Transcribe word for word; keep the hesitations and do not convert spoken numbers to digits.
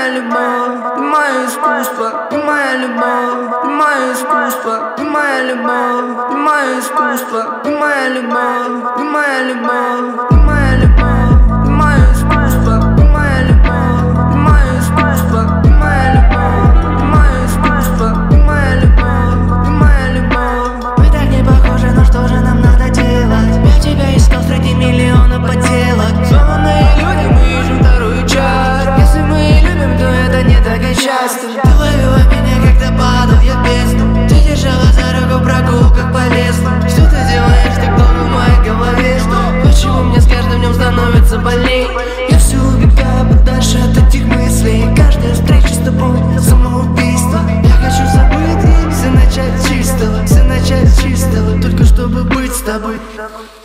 моя любовь, ты мое искусство, ты моя любовь, ты мое искусство, ты моя любовь, ты мое искусство, ты моя любовь, ты моя любовь, ты моя любовь, ты мое искусство, ты моя любовь, ты мое искусство, ты моя любовь, ты мое искусство, ты моя любовь, ты моя любовь. Мы так не похожи, но что же нам надо делать? Я тебя искал среди миллиона подделок. Сломанные люди, мы ищем вторую часть. Если мы и любим, то это не так и часто. Ты ловила меня, когда падал я в бездну. Ты держала за руку прогулках по лесу. Что ты делаешь так долго в моей голове? Что? Почему мне с каждым днем становится больней? Я все убегаю подальше от этих мыслей. Каждая встреча с тобой самоубийство. Я хочу забыть и все начать с чистого, все начать с чистого, только чтобы быть с тобой.